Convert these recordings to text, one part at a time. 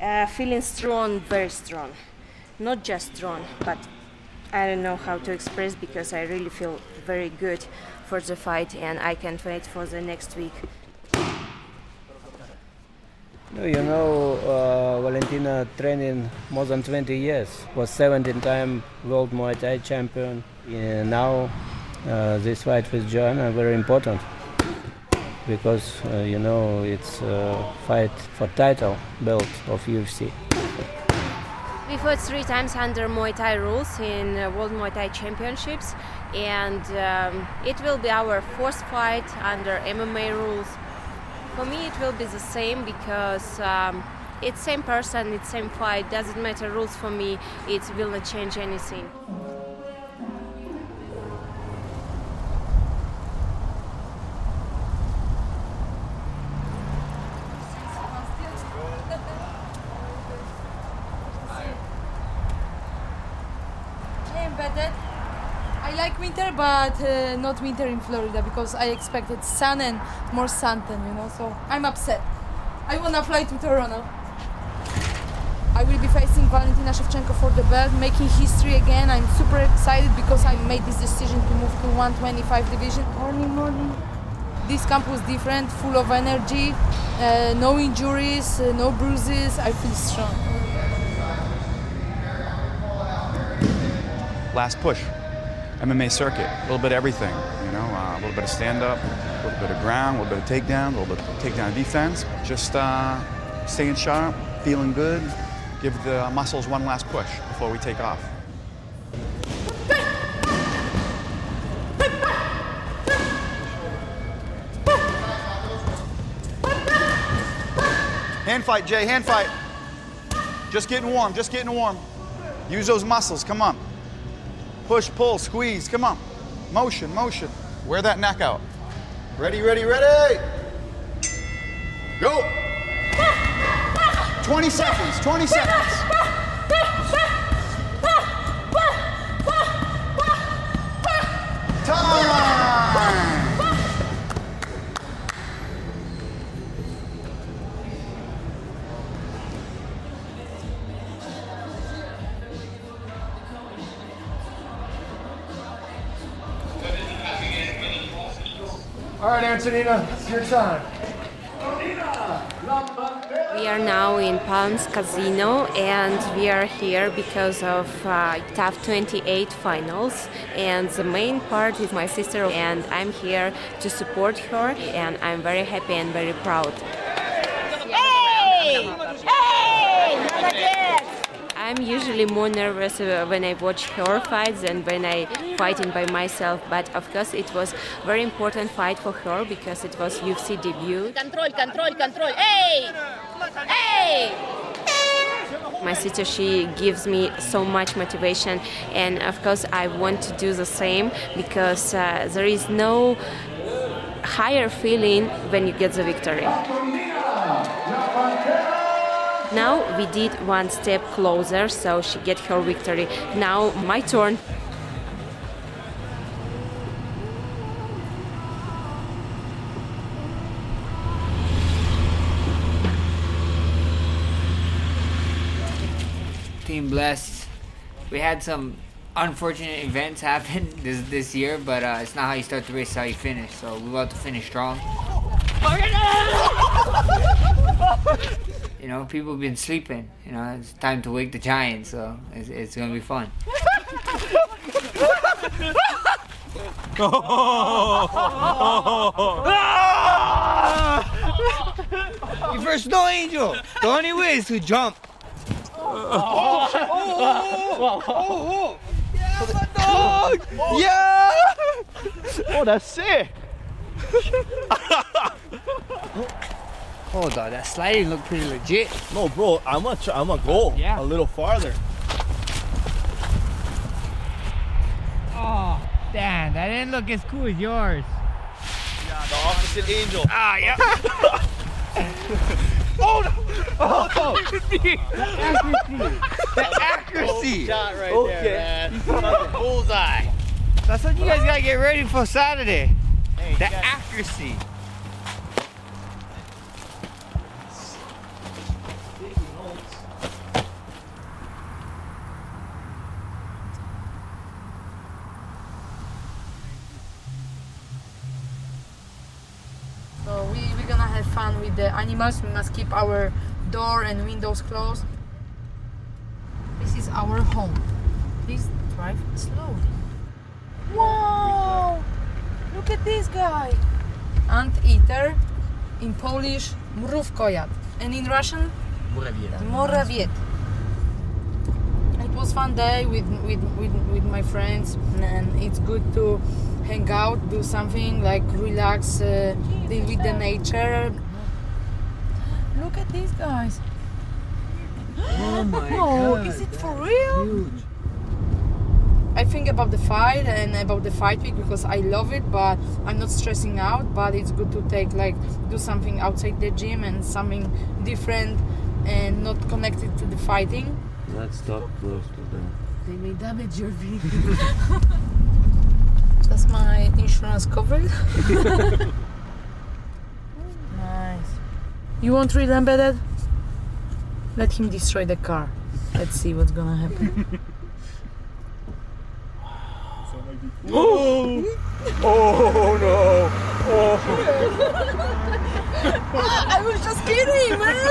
Feeling strong, very strong. Not just strong, but I don't know how to express because I really feel very good for the fight and I can't wait for the next week. Valentina training more than 20 years, was 17-time World Muay Thai champion. And now this fight with Joanna very important because, it's a fight for title belt of UFC. We fought 3 times under Muay Thai rules in World Muay Thai Championships and it will be our 4th fight under MMA rules. For me it will be the same because it's same person, it's same fight, doesn't matter rules for me, it will not change anything. I like winter, but not winter in Florida because I expected sun and more suntan, so I'm upset. I wanna fly to Toronto. I will be facing Valentina Shevchenko for the belt, making history again. I'm super excited because I made this decision to move to 125 division. Morning. This camp was different, full of energy, no injuries, no bruises. I feel strong. Last push, MMA circuit, a little bit of everything, a little bit of stand-up, a little bit of ground, a little bit of takedown, a little bit of takedown defense, just staying sharp, feeling good, give the muscles one last push before we take off. Hand fight, Jay, hand fight. Just getting warm, just getting warm. Use those muscles, come on. Push, pull, squeeze, come on. Motion. Wear that neck out. Ready. Go. 20 seconds. Time. All right, Antonina, it's your time. We are now in Palms Casino and we are here because of TUF 28 finals, and the main part is my sister and I'm here to support her and I'm very happy and very proud. I'm usually more nervous when I watch her fights than when I fighting by myself, but of course it was very important fight for her because it was UFC debut. Control! Hey! My sister, she gives me so much motivation, and of course I want to do the same because there is no higher feeling when you get the victory. Now we did one step closer, so she get her victory. Now my turn. Team blessed. We had some unfortunate events happen this year, but it's not how you start the race, it's how you finish. So we want to finish strong. People have been sleeping. It's time to wake the giant, so it's gonna be fun. You first snow angel. The only way is to jump. Yeah! Oh, that's sick. Hold on, that sliding looked pretty legit. No, bro, I'm gonna go a little farther. Oh, damn, that didn't look as cool as yours. Yeah, the opposite angel. Yeah. Oh, no. The accuracy. Shot right there, man. Bullseye. That's what you guys gotta get ready for Saturday. Hey, the accuracy. have fun with the animals, we must keep our door and windows closed. This is our home. Please drive slowly. Wow! Look at this guy! Anteater, in Polish, mrówkojad, and in Russian, morawiec. It was fun day with my friends, and it's good to hang out, do something like relax with the nature. Look at these guys. Oh my God. Is it for real? Huge. I think about the fight and about the fight week because I love it, but I'm not stressing out. But it's good to do something outside the gym and something different and not connected to the fighting. Let's talk close to them. They may damage your vehicle. That's my insurance covered. Nice. You won't remember that? Let him destroy the car. Let's see what's gonna happen. Oh! Oh no! Oh! I was just kidding, man!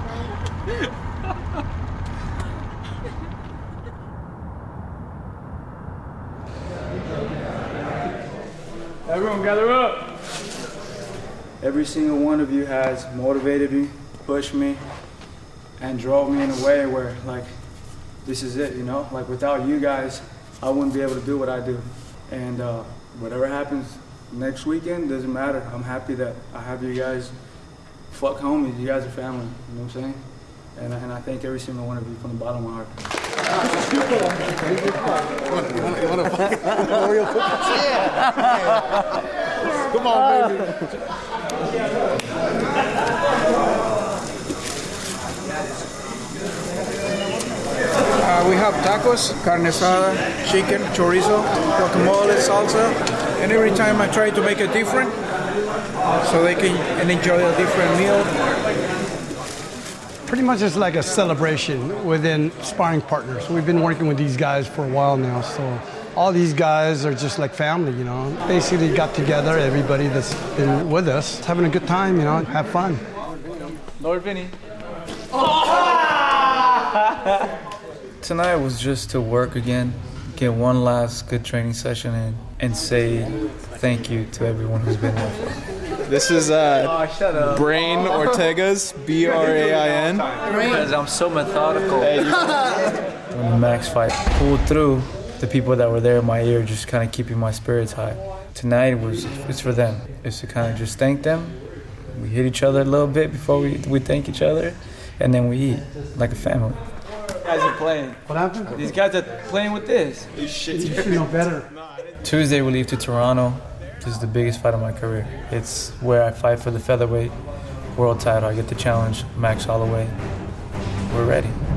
Everyone gather up! Every single one of you has motivated me, pushed me, and drove me in a way where, like, this is it, you know? Like, without you guys, I wouldn't be able to do what I do. And whatever happens next weekend, doesn't matter. I'm happy that I have you guys. Fuck homies, you guys are family, you know what I'm saying? And I thank every single one of you from the bottom of my heart. You want to fight? Yeah. Come on, baby. We have tacos, carne asada, chicken, chorizo, guacamole, salsa, and every time I try to make it different so they can enjoy a different meal. Pretty much it's like a celebration within sparring partners. We've been working with these guys for a while now, so all these guys are just like family, you know. Basically got together, everybody that's been with us, having a good time, you know, have fun. Lord Vinny. Tonight was just to work again, get one last good training session in, and say thank you to everyone who's been there for me. This is Brain Ortega's, B-R-A-I-N. Because I'm so methodical. When the Max fight pulled through, the people that were there in my ear just kind of keeping my spirits high. Tonight it's for them. It's to kind of just thank them. We hit each other a little bit before we thank each other, and then we eat like a family. Guys are playing. What happened? These guys are playing with this. You should know better. Tuesday we leave to Toronto. This is the biggest fight of my career. It's where I fight for the featherweight world title. I get to challenge Max Holloway. We're ready.